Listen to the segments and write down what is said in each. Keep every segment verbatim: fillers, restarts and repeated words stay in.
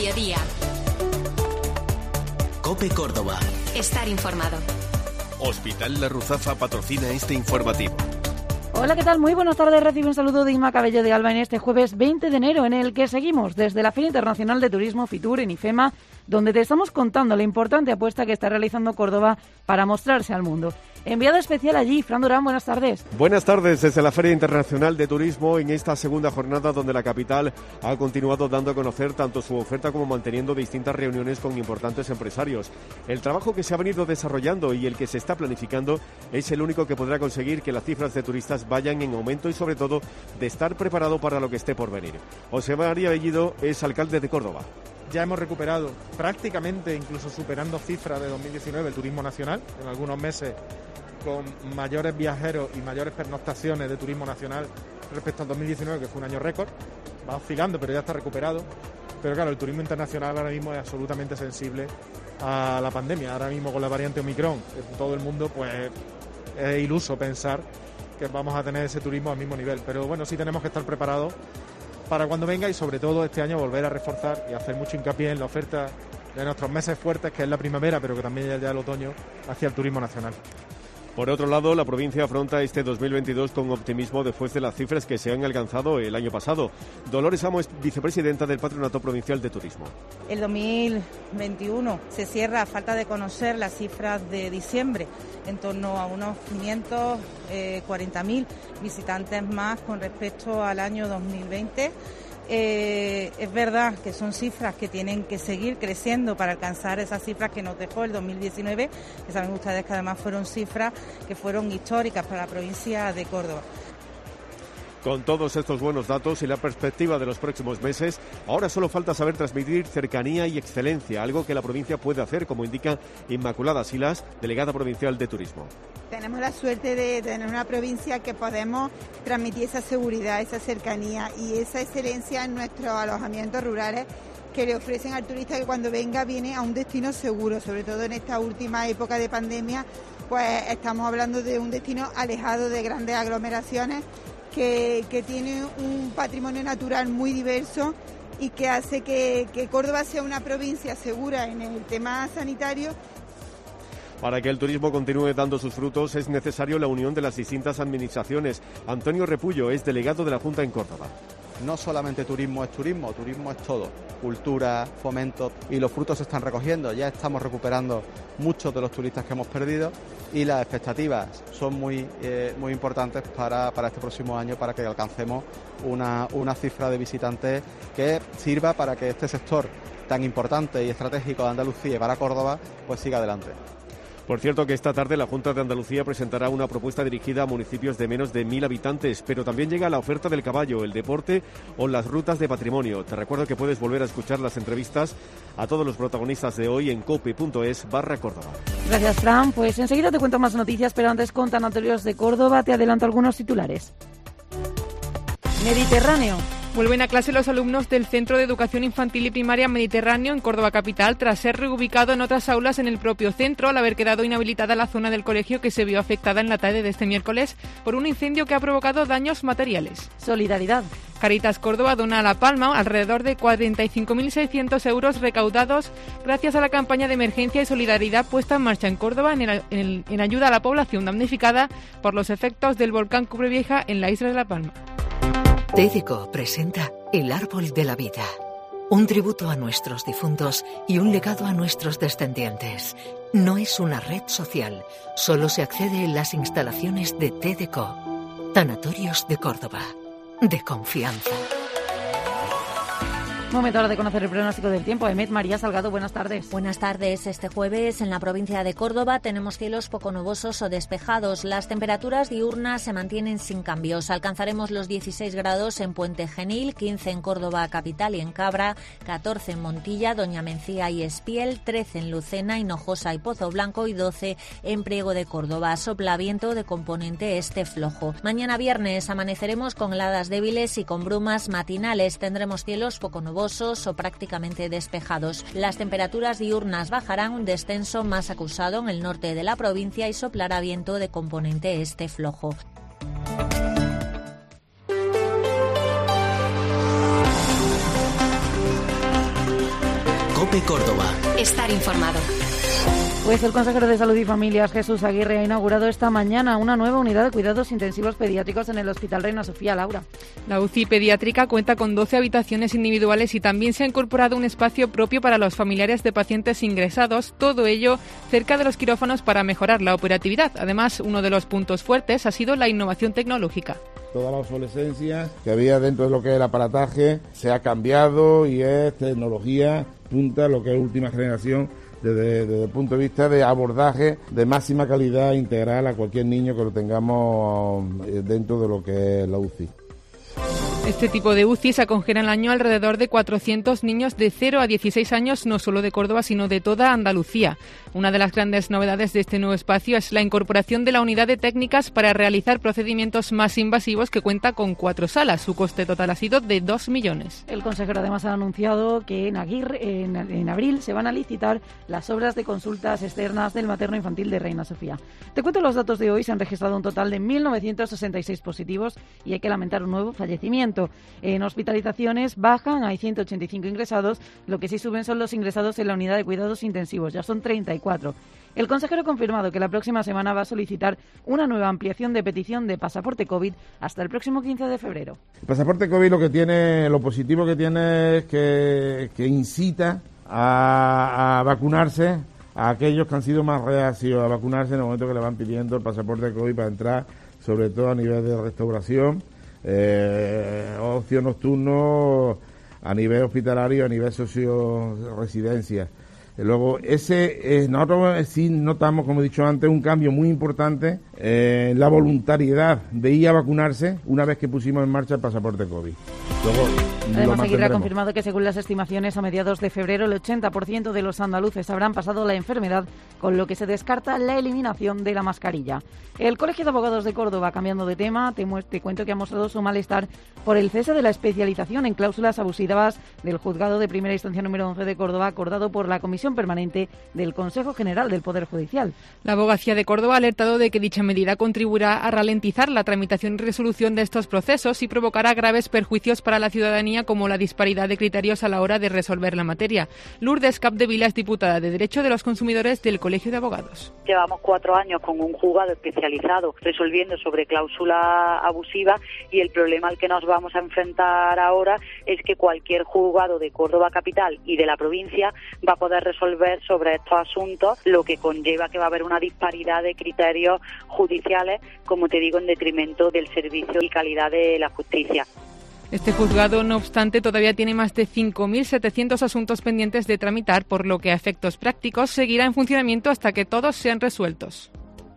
mediodía. COPE Córdoba. Estar informado. Hospital La Ruzafa patrocina este informativo. Hola, ¿qué tal? Muy buenas tardes. Recibe un saludo de Inma Cabello de Alba en este jueves veinte de enero, en el que seguimos desde la Feria Internacional de Turismo Fitur en IFEMA, donde te estamos contando la importante apuesta que está realizando Córdoba para mostrarse al mundo. Enviado especial allí, Fran Durán, buenas tardes. Buenas tardes desde la Feria Internacional de Turismo en esta segunda jornada donde la capital ha continuado dando a conocer tanto su oferta como manteniendo distintas reuniones con importantes empresarios. El trabajo que se ha venido desarrollando y el que se está planificando es el único que podrá conseguir que las cifras de turistas vayan en aumento y sobre todo de estar preparado para lo que esté por venir. José María Bellido es alcalde de Córdoba. Ya hemos recuperado prácticamente, incluso superando cifras de dos mil diecinueve, el turismo nacional, en algunos meses con mayores viajeros y mayores pernoctaciones de turismo nacional respecto al dos mil diecinueve, que fue un año récord. Va oscilando, pero ya está recuperado. Pero claro, el turismo internacional ahora mismo es absolutamente sensible a la pandemia. Ahora mismo con la variante Omicron, en todo el mundo, pues es iluso pensar que vamos a tener ese turismo al mismo nivel. Pero bueno, sí tenemos que estar preparados para cuando venga y sobre todo este año volver a reforzar y hacer mucho hincapié en la oferta de nuestros meses fuertes, que es la primavera, pero que también ya, ya el otoño, hacia el turismo nacional. Por otro lado, la provincia afronta este dos mil veintidós con optimismo después de las cifras que se han alcanzado el año pasado. Dolores Amo es vicepresidenta del Patronato Provincial de Turismo. El dos mil veintiuno se cierra a falta de conocer las cifras de diciembre, en torno a unos quinientos cuarenta mil visitantes más con respecto al año dos mil veinte. Eh, es verdad que son cifras que tienen que seguir creciendo para alcanzar esas cifras que nos dejó el dos mil diecinueve, que saben ustedes que además fueron cifras que fueron históricas para la provincia de Córdoba. Con todos estos buenos datos y la perspectiva de los próximos meses, ahora solo falta saber transmitir cercanía y excelencia, algo que la provincia puede hacer, como indica Inmaculada Silas, delegada provincial de Turismo. Tenemos la suerte de tener una provincia que podemos transmitir esa seguridad, esa cercanía y esa excelencia en nuestros alojamientos rurales que le ofrecen al turista que cuando venga viene a un destino seguro, sobre todo en esta última época de pandemia, pues estamos hablando de un destino alejado de grandes aglomeraciones que, que tiene un patrimonio natural muy diverso y que hace que, que Córdoba sea una provincia segura en el tema sanitario. Para que el turismo continúe dando sus frutos es necesario la unión de las distintas administraciones. Antonio Repullo es delegado de la Junta en Córdoba. No solamente turismo es turismo, turismo es todo, cultura, fomento, y los frutos se están recogiendo. Ya estamos recuperando muchos de los turistas que hemos perdido y las expectativas son muy, eh, muy importantes para, para este próximo año, para que alcancemos una, una cifra de visitantes que sirva para que este sector tan importante y estratégico de Andalucía y para Córdoba pues siga adelante. Por cierto que esta tarde la Junta de Andalucía presentará una propuesta dirigida a municipios de menos de mil habitantes, pero también llega la oferta del caballo, el deporte o las rutas de patrimonio. Te recuerdo que puedes volver a escuchar las entrevistas a todos los protagonistas de hoy en cope.es barra Córdoba. Gracias, Fran. Pues enseguida te cuento más noticias, pero antes con Tanatorios de Córdoba te adelanto algunos titulares. Mediterráneo. Vuelven a clase los alumnos del Centro de Educación Infantil y Primaria Mediterráneo en Córdoba capital, tras ser reubicado en otras aulas en el propio centro, al haber quedado inhabilitada la zona del colegio que se vio afectada en la tarde de este miércoles por un incendio que ha provocado daños materiales. Solidaridad. Caritas Córdoba dona a La Palma alrededor de cuarenta y cinco mil seiscientos euros recaudados gracias a la campaña de emergencia y solidaridad puesta en marcha en Córdoba en, el, en, el, en ayuda a la población damnificada por los efectos del volcán Cubrevieja en la isla de La Palma. TEDeco presenta El Árbol de la Vida, un tributo a nuestros difuntos y un legado a nuestros descendientes. No es una red social, solo se accede en las instalaciones de TEDeco. Tanatorios de Córdoba, de confianza. Momento ahora de conocer el pronóstico del tiempo. Emet, María Salgado, buenas tardes. Buenas tardes. Este jueves en la provincia de Córdoba tenemos cielos poco nubosos o despejados. Las temperaturas diurnas se mantienen sin cambios. Alcanzaremos los dieciséis grados en Puente Genil, quince en Córdoba capital y en Cabra, catorce en Montilla, Doña Mencía y Espiel, trece en Lucena, Hinojosa y Pozo Blanco y doce en Priego de Córdoba. Sopla viento de componente este flojo. Mañana viernes amaneceremos con heladas débiles y con brumas matinales. Tendremos cielos poco nubosos o prácticamente despejados. Las temperaturas diurnas bajarán, un descenso más acusado en el norte de la provincia y soplará viento de componente este flojo. COPE Córdoba. Estar informado. Pues el consejero de Salud y Familias, Jesús Aguirre, ha inaugurado esta mañana una nueva unidad de cuidados intensivos pediátricos en el Hospital Reina Sofía. Laura. La U C I pediátrica cuenta con doce habitaciones individuales y también se ha incorporado un espacio propio para los familiares de pacientes ingresados, todo ello cerca de los quirófanos para mejorar la operatividad. Además, uno de los puntos fuertes ha sido la innovación tecnológica. Toda la obsolescencia que había dentro de lo que es el aparataje se ha cambiado y es tecnología punta, lo que es última generación, desde, desde el punto de vista de abordaje de máxima calidad integral a cualquier niño que lo tengamos dentro de lo que es la U C I. Este tipo de U C Is acogerá al año alrededor de cuatrocientos niños de cero a dieciséis años, no solo de Córdoba, sino de toda Andalucía. Una de las grandes novedades de este nuevo espacio es la incorporación de la unidad de técnicas para realizar procedimientos más invasivos, que cuenta con cuatro salas. Su coste total ha sido de dos millones. El consejero además ha anunciado que en, Aguirre, en, en abril se van a licitar las obras de consultas externas del materno infantil de Reina Sofía. Te cuento los datos de hoy. Se han registrado un total de mil novecientos sesenta y seis positivos y hay que lamentar un nuevo fallecimiento. En hospitalizaciones bajan, hay ciento ochenta y cinco ingresados, lo que sí suben son los ingresados en la unidad de cuidados intensivos, ya son treinta y cuatro. El consejero ha confirmado que la próxima semana va a solicitar una nueva ampliación de petición de pasaporte COVID hasta el próximo quince de febrero. El pasaporte COVID lo que tiene, lo positivo que tiene es que, que incita a, a vacunarse a aquellos que han sido más reacios a vacunarse en el momento que le van pidiendo el pasaporte COVID para entrar, sobre todo a nivel de restauración, Eh, ocio nocturno, a nivel hospitalario, a nivel socio-residencia. Luego, ese eh, nosotros sí notamos, como he dicho antes, un cambio muy importante en eh, la voluntariedad de ir a vacunarse una vez que pusimos en marcha el pasaporte COVID. Luego, Además, Aguirre ha confirmado que, según las estimaciones, a mediados de febrero el ochenta por ciento de los andaluces habrán pasado la enfermedad, con lo que se descarta la eliminación de la mascarilla. El Colegio de Abogados de Córdoba, cambiando de tema, te, te cuento que ha mostrado su malestar por el cese de la especialización en cláusulas abusivas del Juzgado de Primera Instancia número once de Córdoba, acordado por la Comisión Permanente del Consejo General del Poder Judicial. La Abogacía de Córdoba ha alertado de que dicha medida contribuirá a ralentizar la tramitación y resolución de estos procesos y provocará graves perjuicios para la ciudadanía, como la disparidad de criterios a la hora de resolver la materia. Lourdes Capdevila es diputada de Derecho de los Consumidores del Colegio de Abogados. Llevamos cuatro años con un juzgado especializado resolviendo sobre cláusula abusiva y el problema al que nos vamos a enfrentar ahora es que cualquier juzgado de Córdoba capital y de la provincia va a poder resolver sobre estos asuntos, lo que conlleva que va a haber una disparidad de criterios judiciales, como te digo, en detrimento del servicio y calidad de la justicia. Este juzgado, no obstante, todavía tiene más de cinco mil setecientos asuntos pendientes de tramitar, por lo que a efectos prácticos seguirá en funcionamiento hasta que todos sean resueltos.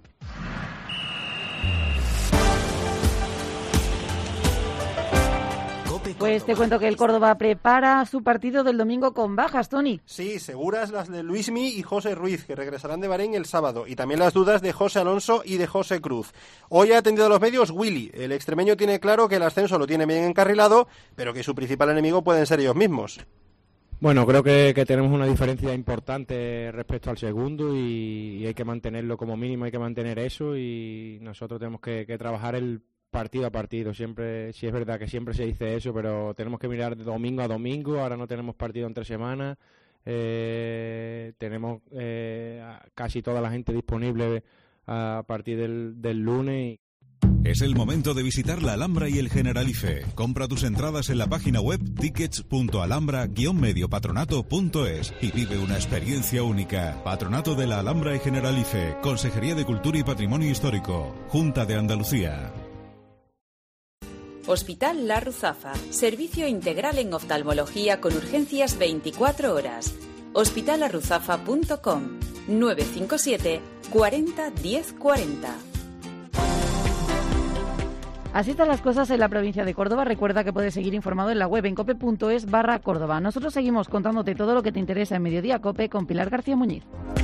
Pues te cuento que el Córdoba prepara su partido del domingo con bajas, Tony. Sí, seguras las de Luismi y José Ruiz, que regresarán de Bahrein el sábado, y también las dudas de José Alonso y de José Cruz. Hoy ha atendido a los medios Willy. El extremeño tiene claro que el ascenso lo tiene bien encarrilado, pero que su principal enemigo pueden ser ellos mismos. Bueno, creo que, que tenemos una diferencia importante respecto al segundo y, y hay que mantenerlo como mínimo, hay que mantener eso y nosotros tenemos que, que trabajar el partido a partido. Siempre, sí es verdad que siempre se dice eso, pero tenemos que mirar de domingo a domingo. Ahora no tenemos partido entre semanas, eh, tenemos eh, casi toda la gente disponible a partir del, del lunes. Es el momento de visitar la Alhambra y el Generalife. Compra tus entradas en la página web tickets punto alhambra guion medio patronato punto es y vive una experiencia única. Patronato de la Alhambra y Generalife, Consejería de Cultura y Patrimonio Histórico, Junta de Andalucía. Hospital La Ruzafa, servicio integral en oftalmología con urgencias veinticuatro horas. hospital la ruzafa punto com, nueve cinco siete, cuarenta, diez cuarenta. Así están las cosas en la provincia de Córdoba. Recuerda que puedes seguir informado en la web en cope punto es barra Córdoba. Nosotros seguimos contándote todo lo que te interesa en Mediodía Cope con Pilar García Muñiz.